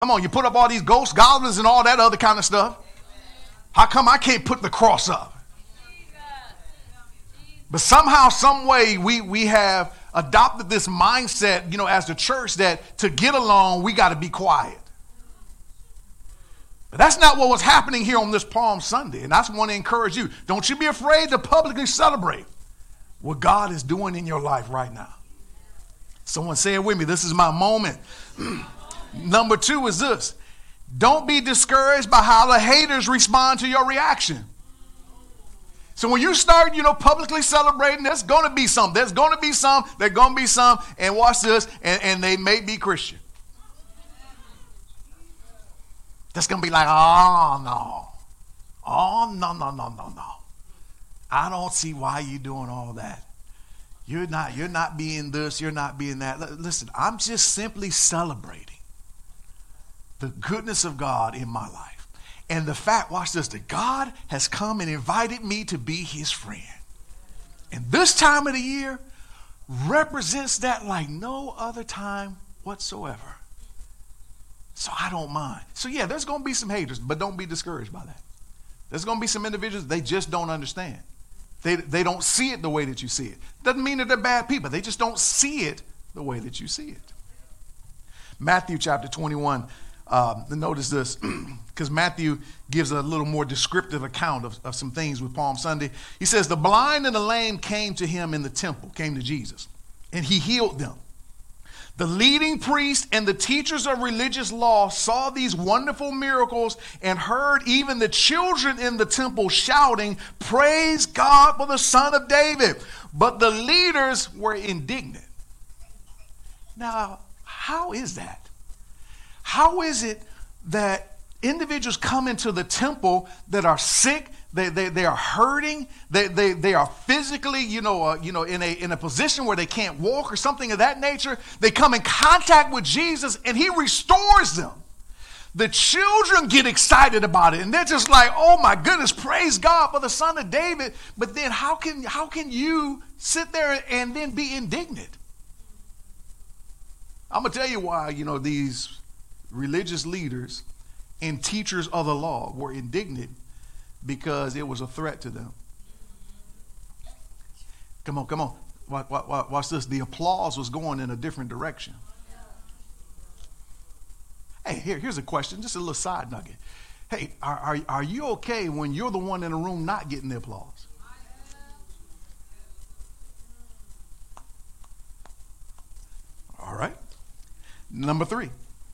Come on, you put up all these ghosts, goblins, and all that other kind of stuff. How come I can't put the cross up? But somehow, some way, we have adopted this mindset, as the church, that to get along, we got to be quiet. But that's not what was happening here on this Palm Sunday. And I just want to encourage you. Don't you be afraid to publicly celebrate what God is doing in your life right now. Someone say it with me. This is my moment. Number 2 is this. Don't be discouraged by how the haters respond to your reaction. So when you start, publicly celebrating, there's going to be some. There's going to be some. There's going to be some. And watch this. And they may be Christian. That's going to be like, oh, no. Oh, no. I don't see why you're doing all that. You're not being this. You're not being that. Listen, I'm just simply celebrating the goodness of God in my life. And the fact, watch this, that God has come and invited me to be his friend. And this time of the year represents that like no other time whatsoever. So I don't mind. So yeah, there's going to be some haters, but don't be discouraged by that. There's going to be some individuals, they just don't understand. They don't see it the way that you see it. Doesn't mean that they're bad people. They just don't see it the way that you see it. Matthew chapter 21. Notice this, because Matthew gives a little more descriptive account of some things with Palm Sunday. He says, the blind and the lame came to him in the temple, came to Jesus, and he healed them. The leading priests and the teachers of religious law saw these wonderful miracles and heard even the children in the temple shouting, praise God for the Son of David. But the leaders were indignant. Now, how is that? How is it that individuals come into the temple that are sick, they are hurting, they are physically, in a position where they can't walk or something of that nature. They come in contact with Jesus and he restores them. The children get excited about it and they're just like, oh my goodness, praise God for the Son of David. But then how can you sit there and then be indignant? I'm going to tell you why, these religious leaders and teachers of the law were indignant, because it was a threat to them. Come on. Watch this. The applause was going in a different direction. Hey, here's a question, just a little side nugget. Hey, are you okay when you're the one in the room not getting the applause? All right. Number 3.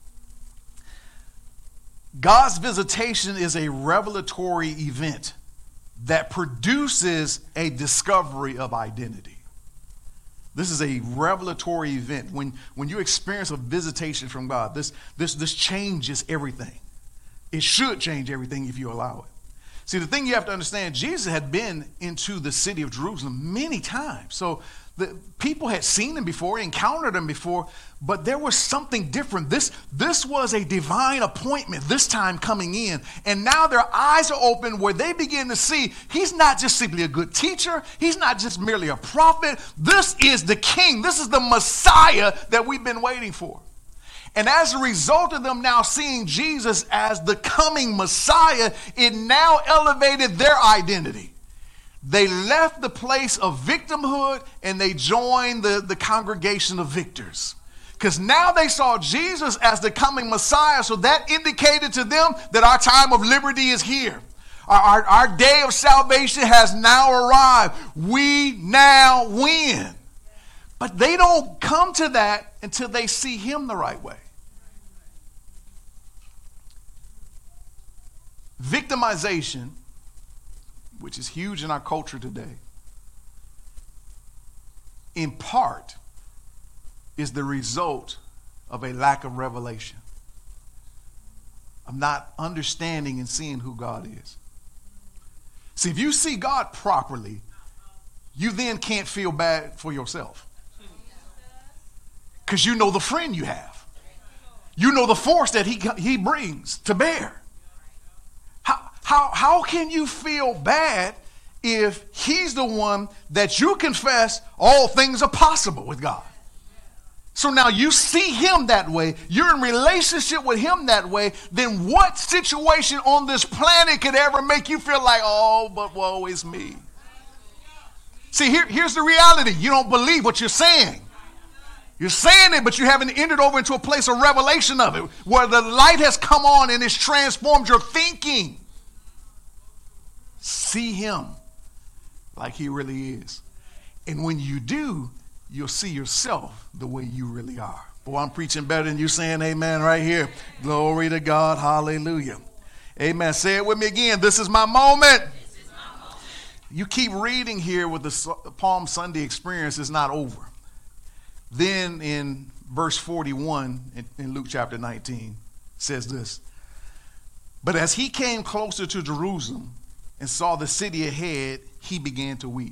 God's visitation is a revelatory event that produces a discovery of identity. This is a revelatory event. When you experience a visitation from God, this changes everything. It should change everything if you allow it. See, the thing you have to understand, Jesus had been into the city of Jerusalem many times. So the people had seen him before, encountered him before, but there was something different. This was a divine appointment this time coming in. And now their eyes are open where they begin to see he's not just simply a good teacher. He's not just merely a prophet. This is the king. This is the Messiah that we've been waiting for. And as a result of them now seeing Jesus as the coming Messiah, it now elevated their identity. They left the place of victimhood and they joined the congregation of victors. Because now they saw Jesus as the coming Messiah. So that indicated to them that our time of liberty is here. Our day of salvation has now arrived. We now win. But they don't come to that until they see him the right way. Victimization, which is huge in our culture today, in part is the result of a lack of revelation. I'm not understanding and seeing who God is. See, if you see God properly, you then can't feel bad for yourself. Because you know the friend you have. You know the force that he brings to bear. How can you feel bad if he's the one that you confess all things are possible with God? So now you see him that way. You're in relationship with him that way. Then what situation on this planet could ever make you feel like, oh, but woe is me? See, here's the reality. You don't believe what you're saying. You're saying it, but you haven't entered over into a place of revelation of it, where the light has come on and it's transformed your thinking. See him like he really is. And when you do, you'll see yourself the way you really are. Boy, I'm preaching better than you saying amen right here. Glory to God. Hallelujah. Amen. Say it with me again. This is my moment. You keep reading here with the Palm Sunday experience is not over. Then in verse 41 in Luke chapter 19 says this. But as he came closer to Jerusalem and saw the city ahead, he began to weep.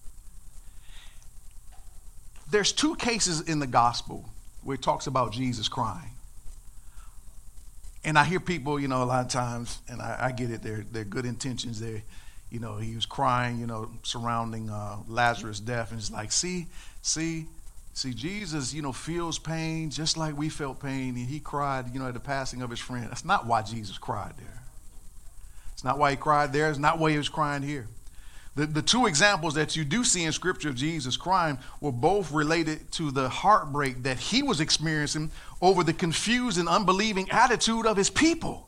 There's two cases in the gospel where it talks about Jesus crying. And I hear people, a lot of times, and I get it, they're good intentions. He was crying, surrounding Lazarus' death. And it's like, see, Jesus, feels pain just like we felt pain. And he cried, at the passing of his friend. That's not why Jesus cried there. It's not why he cried there. It's not why he was crying here. The two examples that you do see in Scripture of Jesus crying were both related to the heartbreak that he was experiencing over the confused and unbelieving attitude of his people.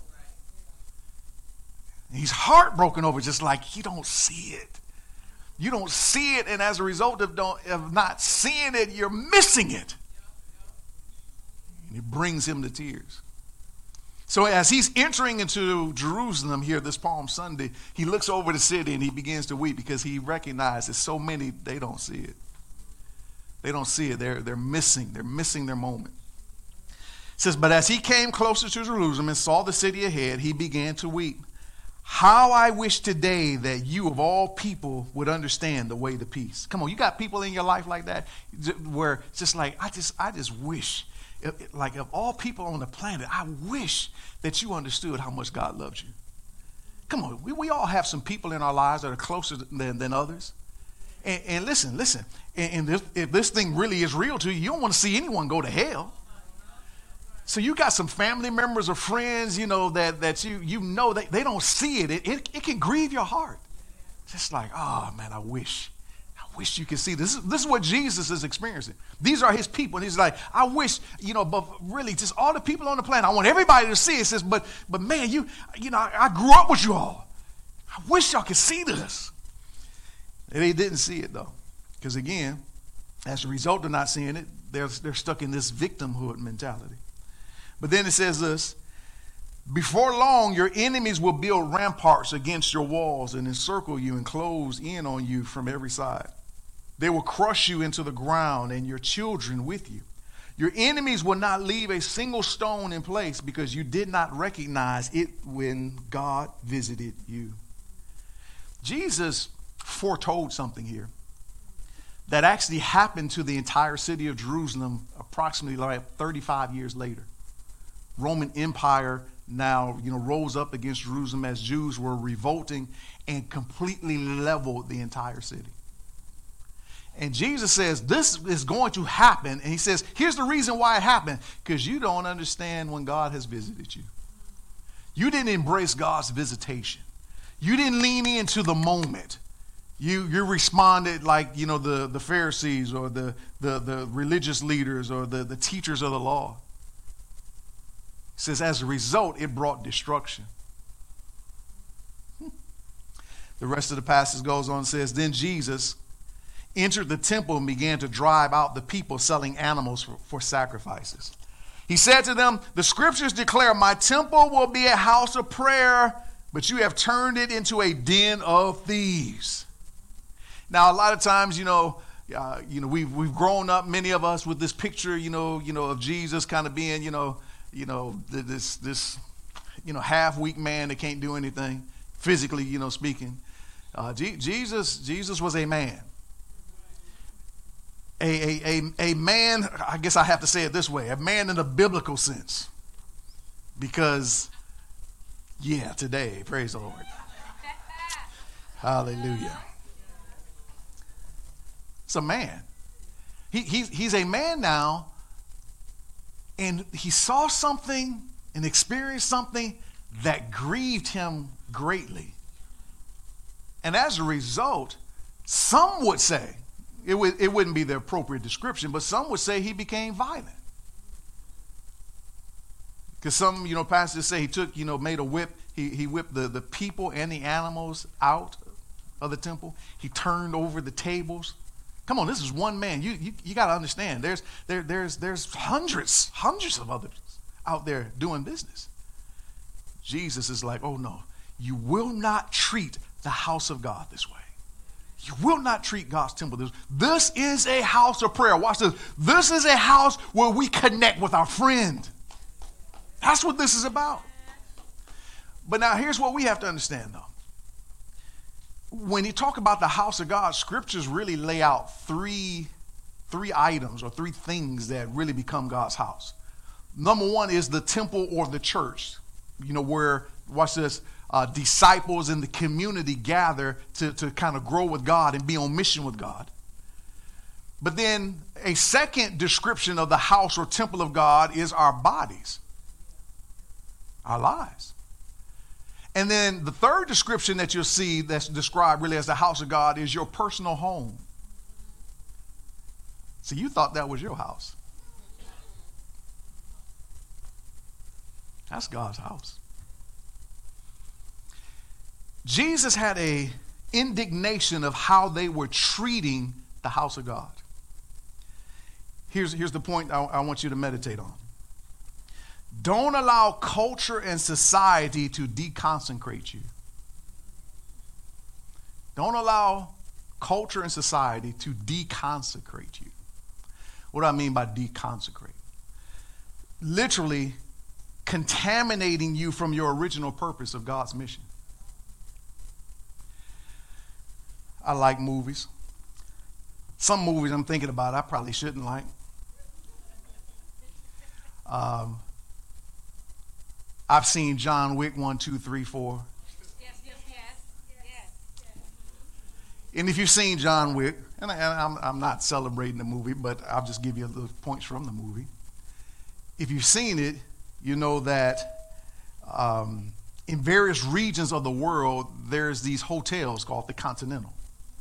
He's heartbroken over it, just like you don't see it. You don't see it, and as a result of not seeing it, you're missing it. And it brings him to tears. So as he's entering into Jerusalem here this Palm Sunday, he looks over the city and he begins to weep because he recognizes so many, they don't see it. They don't see it. They're missing their moment. It says, but as he came closer to Jerusalem and saw the city ahead, he began to weep. How I wish today that you of all people would understand the way to peace. Come on, you got people in your life like that where it's just like, I just wish. Like of all people on the planet, I wish that you understood how much God loves you. Come on, we all have some people in our lives that are closer than others. And listen, and if this thing really is real to you, you don't want to see anyone go to hell. So you got some family members or friends, that they don't see it. It can grieve your heart. Just like, oh man, I wish you could see this. This is what Jesus is experiencing. These are his people. And he's like, I wish, but really just all the people on the planet, I want everybody to see it. He says, but man, I grew up with you all. I wish y'all could see this. And they didn't see it though. Because again, as a result of not seeing it, they're stuck in this victimhood mentality. But then it says this, before long, your enemies will build ramparts against your walls and encircle you and close in on you from every side. They will crush you into the ground and your children with you. Your enemies will not leave a single stone in place because you did not recognize it when God visited you. Jesus foretold something here that actually happened to the entire city of Jerusalem approximately like 35 years later. Roman Empire now, rose up against Jerusalem as Jews were revolting and completely leveled the entire city. And Jesus says, this is going to happen. And he says, here's the reason why it happened. Because you don't understand when God has visited you. You didn't embrace God's visitation. You didn't lean into the moment. You responded like, the Pharisees or the religious leaders or the teachers of the law. It says, as a result, it brought destruction. The rest of the passage goes on and says, then Jesus entered the temple and began to drive out the people selling animals for sacrifices. He said to them, the scriptures declare my temple will be a house of prayer, but you have turned it into a den of thieves. Now, a lot of times, we've grown up, many of us, with this picture, of Jesus kind of being, this half-weak man that can't do anything, physically, speaking. Jesus was a man. A man, I guess I have to say it this way, a man in a biblical sense. Because, today, praise the Lord. Hallelujah. It's a man. He's a man now And he saw something and experienced something that grieved him greatly. And as a result, some would say, it wouldn't be the appropriate description, but some would say he became violent. Because some, pastors say he took, made a whip. He whipped the people and the animals out of the temple. He turned over the tables. Come on, this is one man. You got to understand. There's hundreds of others out there doing business. Jesus is like, oh no, you will not treat the house of God this way. You will not treat God's temple this way. This is a house of prayer. Watch this. This is a house where we connect with our friend. That's what this is about. But now here's what we have to understand though. When you talk about the house of God, scriptures really lay out three items or three things that really become God's house. Number one is the temple or the church, where, watch this, disciples in the community gather to kind of grow with God and be on mission with God. But then a second description of the house or temple of God is our bodies, our lives. And then the third description that you'll see that's described really as the house of God is your personal home. So you thought that was your house. That's God's house. Jesus had a indignation of how they were treating the house of God. Here's the point I want you to meditate on. Don't allow culture and society to deconsecrate you. Don't allow culture and society to deconsecrate you. What do I mean by deconsecrate? Literally contaminating you from your original purpose of God's mission. I like movies. Some movies I'm thinking about I probably shouldn't like. I've seen John Wick 1, 2, 3, 4. Yes. And if you've seen John Wick, and I'm not celebrating the movie, but I'll just give you the points from the movie. If you've seen it, you know that in various regions of the world, there's these hotels called the Continental.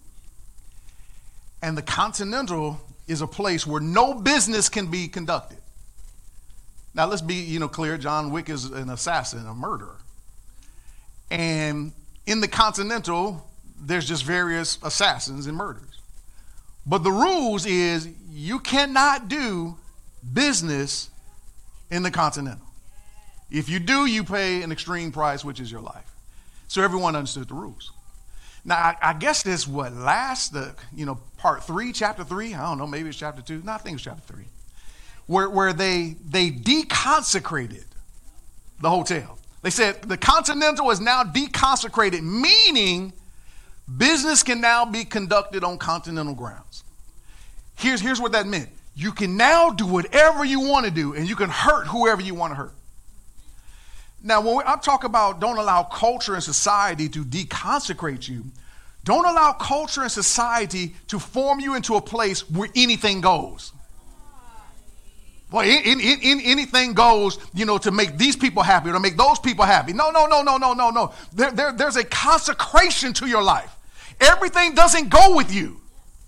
And the Continental is a place where no business can be conducted. Now, let's be, clear. John Wick is an assassin, a murderer. And in the Continental, there's just various assassins and murderers. But the rules is you cannot do business in the Continental. If you do, you pay an extreme price, which is your life. So everyone understood the rules. Now, I guess this part 3, chapter 3. I don't know, maybe it's chapter 2. No, I think it's chapter 3. Where they deconsecrated the hotel. They said the Continental is now deconsecrated, meaning business can now be conducted on Continental grounds. Here's what that meant. You can now do whatever you want to do, and you can hurt whoever you want to hurt. Now, when I talk about don't allow culture and society to deconsecrate you, don't allow culture and society to form you into a place where anything goes. Well, anything goes, to make these people happy or to make those people happy. No. There's a consecration to your life. Everything doesn't go with you.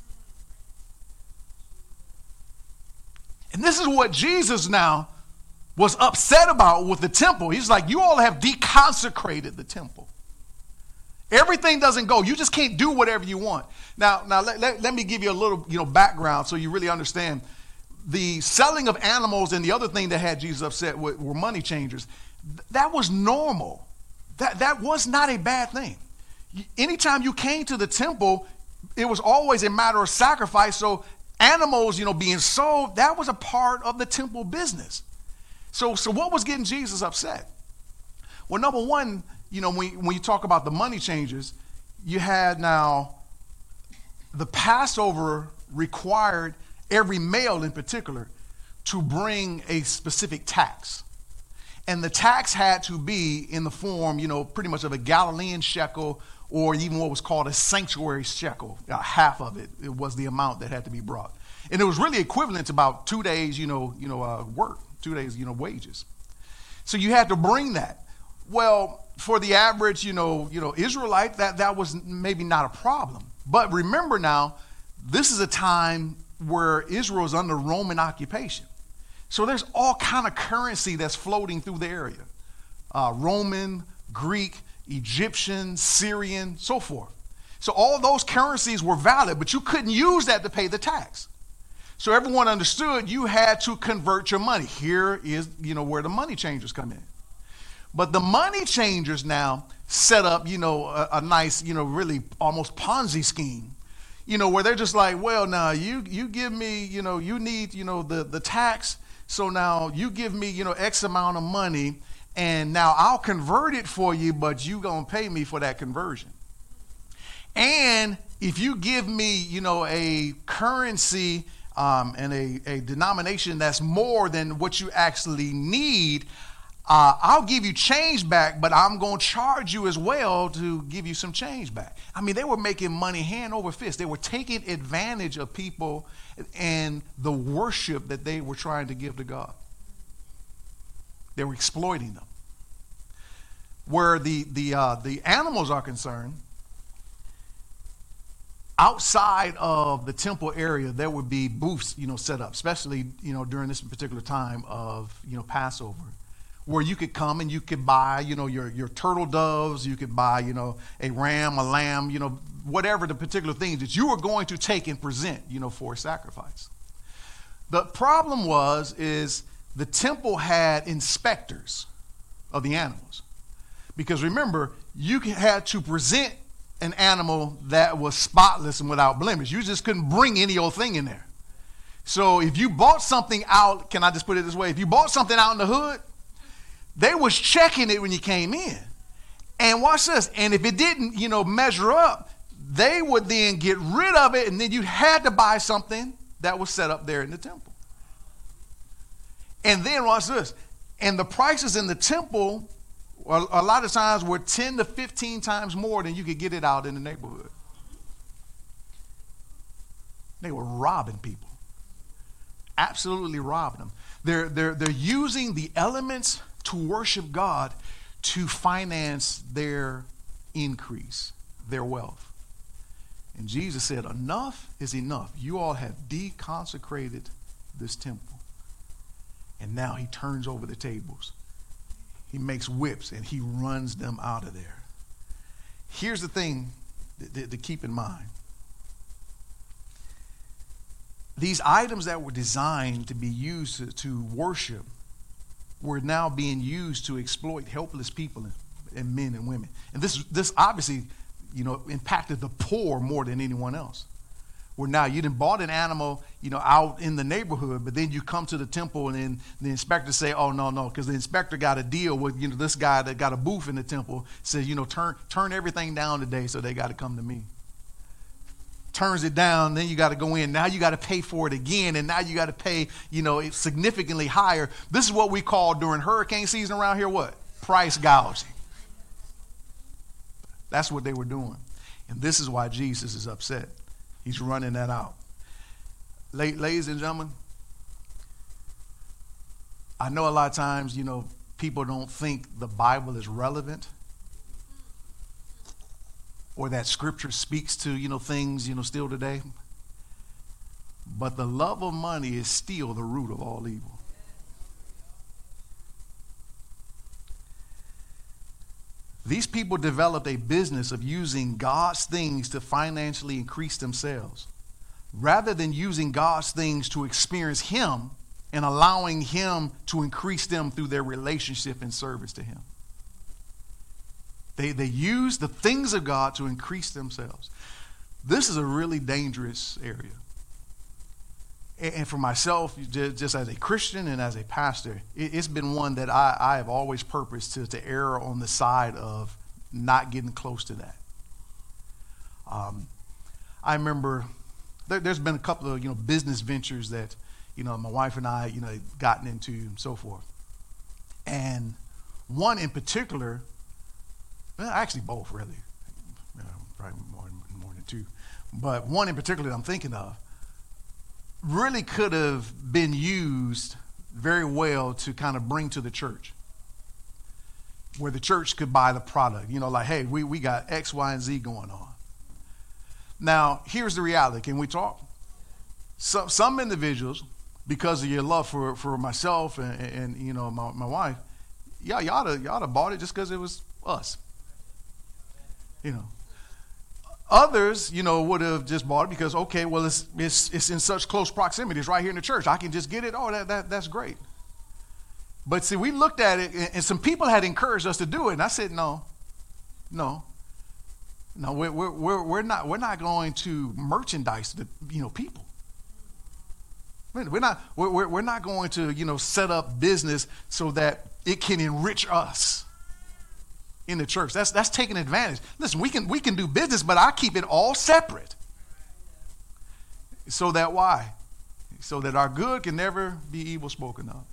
And this is what Jesus now was upset about with the temple. He's like, you all have deconsecrated the temple. Everything doesn't go. You just can't do whatever you want. Now let me give you a little, background so you really understand. The selling of animals and the other thing that had Jesus upset were money changers. That was normal. That was not a bad thing. Anytime you came to the temple, it was always a matter of sacrifice. So animals, being sold, that was a part of the temple business. So what was getting Jesus upset? Well, number one, when you talk about the money changers, you had now the Passover required every male in particular to bring a specific tax. And the tax had to be in the form, pretty much of a Galilean shekel or even what was called a sanctuary shekel. Half of it was the amount that had to be brought. And it was really equivalent to about 2 days, work. 2 days, wages. So you had to bring that. Well, for the average, Israelite, that was maybe not a problem. But remember now, this is a time where Israel is under Roman occupation. So there's all kind of currency that's floating through the area. Roman, Greek, Egyptian, Syrian, so forth. So all those currencies were valid, but you couldn't use that to pay the tax. So everyone understood you had to convert your money. Here is, where the money changers come in. But the money changers now set up, a nice, really almost Ponzi scheme, where they're just like, well, now you give me, you need, the tax. So now you give me, X amount of money, and now I'll convert it for you, but you going to pay me for that conversion. And if you give me, a currency and a denomination that's more than what you actually need, I'll give you change back, but I'm going to charge you as well to give you some change back. I mean, they were making money hand over fist. They were taking advantage of people and the worship that they were trying to give to God. They were exploiting them. Where the animals are concerned, outside of the temple area, there would be booths, set up, especially, during this particular time of, Passover, where you could come and you could buy, your turtle doves, you could buy, a ram, a lamb, whatever the particular things that you were going to take and present, for a sacrifice. The problem is the temple had inspectors of the animals. Because remember, you had to present an animal that was spotless and without blemish. You just couldn't bring any old thing in there. So if you bought something out, can I just put it this way? If you bought something out in the hood, they was checking it when you came in. And watch this. And if it didn't, measure up, they would then get rid of it, and then you had to buy something that was set up there in the temple. And then watch this. And the prices in the temple, a lot of times, were 10 to 15 times more than you could get it out in the neighborhood. They were robbing people. Absolutely robbing them. They're using the elements to worship God to finance their increase, their wealth. And Jesus said, enough is enough. You all have deconsecrated this temple. And now he turns over the tables. He makes whips and he runs them out of there. Here's the thing to keep in mind. These items that were designed to be used to worship were now being used to exploit helpless people and men and women. And this obviously, impacted the poor more than anyone else. Where now you done bought an animal, out in the neighborhood, but then you come to the temple and then the inspector say, oh, no, because the inspector got a deal with, this guy that got a booth in the temple, says, turn everything down today, so they got to come to me. Turns it down, then you got to go in. Now you got to pay for it again, and now you got to pay, significantly higher. This is what we call during hurricane season around here, what? Price gouging. That's what they were doing. And this is why Jesus is upset. He's running that out. Ladies and gentlemen, I know a lot of times, people don't think the Bible is relevant, or that scripture speaks to, things, still today. But the love of money is still the root of all evil. These people developed a business of using God's things to financially increase themselves, rather than using God's things to experience him and allowing him to increase them through their relationship and service to him. They use the things of God to increase themselves. This is a really dangerous area. And for myself, just as a Christian and as a pastor, it's been one that I have always purposed to err on the side of not getting close to that. I remember there's been a couple of business ventures that my wife and I gotten into and so forth. And one in particular, well, actually both really, probably more than two, but one in particular that I'm thinking of really could have been used very well to kind of bring to the church, where the church could buy the product. You know, like, hey, we got X, Y, and Z going on. Now, here's the reality. Can we talk? Some individuals, because of your love for myself and you know, my wife, y'all oughta bought it just because it was us. You know. Others, you know, would have just bought it because, okay, well, it's in such close proximity. It's right here in the church. I can just get it. Oh, that's great. But see, we looked at it, and some people had encouraged us to do it, and I said, no, we're not going to merchandise the, you know, people. We're not going to, you know, set up business so that it can enrich us in the church. That's taking advantage. Listen, we can do business, but I keep it all separate. So that why? So that our good can never be evil spoken of.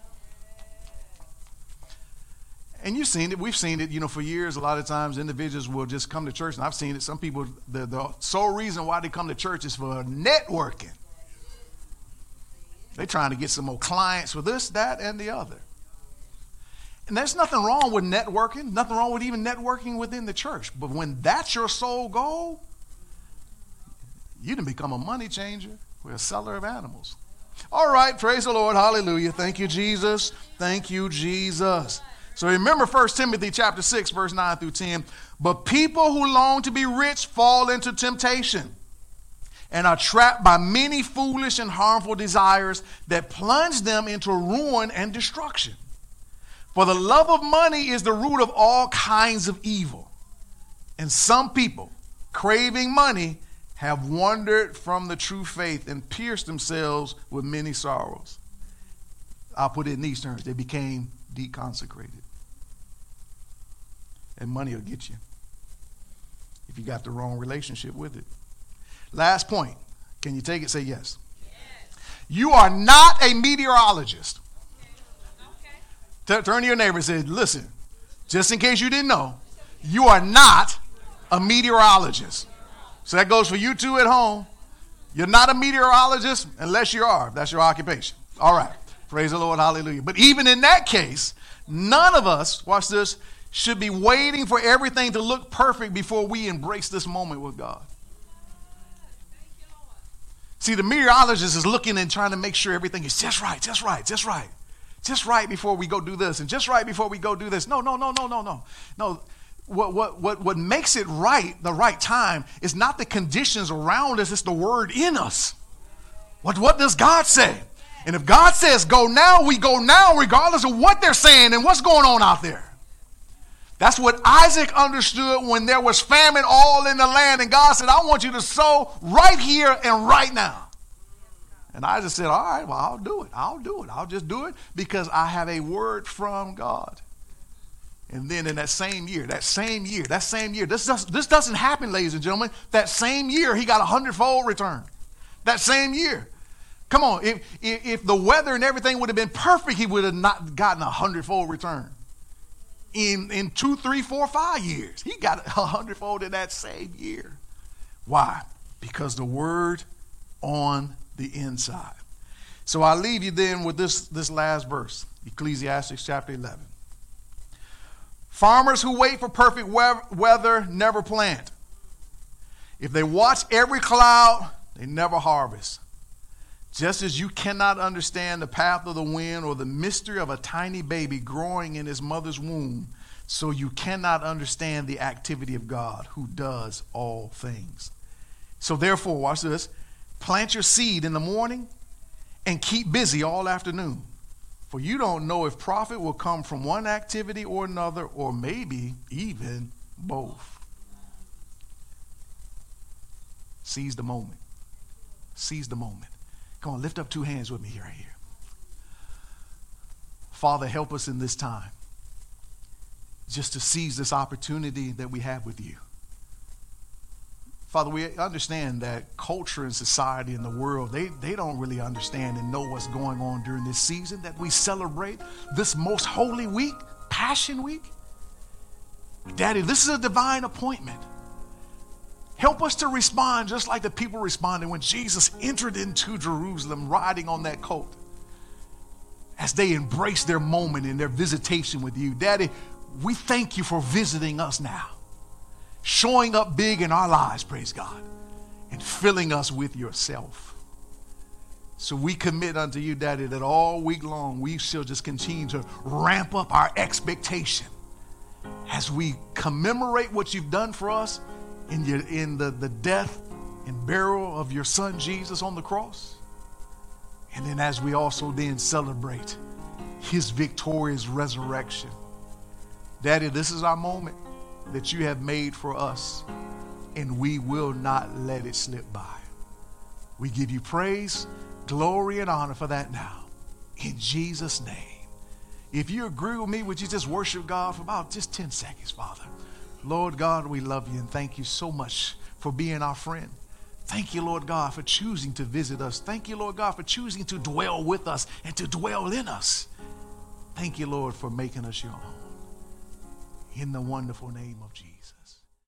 And you've seen it. We've seen it, you know, for years. A lot of times individuals will just come to church, and I've seen it. Some people, the sole reason why they come to church is for networking. They're trying to get some more clients for this, that, and the other. And there's nothing wrong with networking, nothing wrong with even networking within the church. But when that's your sole goal, you done become a money changer. We're a seller of animals. All right, praise the Lord, hallelujah. Thank you, Jesus. Thank you, Jesus. So remember 1 Timothy chapter 6, verse 9 through 10. But people who long to be rich fall into temptation and are trapped by many foolish and harmful desires that plunge them into ruin and destruction. For the love of money is the root of all kinds of evil. And some people, craving money, have wandered from the true faith and pierced themselves with many sorrows. I'll put it in these terms. They became deconsecrated. And money will get you if you got the wrong relationship with it. Last point. Can you take it? Say yes. You are not a meteorologist. Turn to your neighbor and say, listen, just in case you didn't know, you are not a meteorologist. So that goes for you too at home. You're not a meteorologist unless you are. That's your occupation. All right. Praise the Lord. Hallelujah. But even in that case, none of us, watch this, should be waiting for everything to look perfect before we embrace this moment with God. See, the meteorologist is looking and trying to make sure everything is just right. Just right before we go do this, and just right before we go do this. No. No, what makes it right, the right time, is not the conditions around us, it's the word in us. What does God say? And if God says go now, we go now, regardless of what they're saying and what's going on out there. That's what Isaac understood when there was famine all in the land, and God said, I want you to sow right here and right now. And Isaac said, all right, well, I'll do it. I'll just do it because I have a word from God. And then in that same year, this doesn't happen, ladies and gentlemen. That same year, he got 100-fold return. That same year. Come on, if the weather and everything would have been perfect, he would have not gotten 100-fold return. In 2, 3, 4, 5 years, he got 100-fold in that same year. Why? Because the word on the inside. So I leave you then with this last verse, Ecclesiastes chapter 11. Farmers who wait for perfect weather never plant. If they watch every cloud, they never harvest. Just as you cannot understand the path of the wind or the mystery of a tiny baby growing in his mother's womb, so you cannot understand the activity of God who does all things. So therefore, watch this, plant your seed in the morning and keep busy all afternoon. For you don't know if profit will come from one activity or another, or maybe even both. Seize the moment. Seize the moment. Come on, lift up 2 hands with me right here. Father, help us in this time just to seize this opportunity that we have with you. Father, we understand that culture and society and the world, they don't really understand and know what's going on during this season that we celebrate, this most holy week, Passion Week. Daddy, this is a divine appointment. Help us to respond just like the people responded when Jesus entered into Jerusalem riding on that colt. as they embrace their moment in their visitation with you. Daddy, we thank you for visiting us now, showing up big in our lives, praise God, and filling us with yourself. So we commit unto you, Daddy, that all week long we shall just continue to ramp up our expectation as we commemorate what you've done for us in the death and burial of your son Jesus on the cross. And then as we also then celebrate his victorious resurrection. Daddy, this is our moment that you have made for us, and we will not let it slip by. We give you praise, glory, and honor for that now. In Jesus' name. If you agree with me, would you just worship God for about just 10 seconds, Father? Lord God, we love you and thank you so much for being our friend. Thank you, Lord God, for choosing to visit us. Thank you, Lord God, for choosing to dwell with us and to dwell in us. Thank you, Lord, for making us your own. In the wonderful name of Jesus.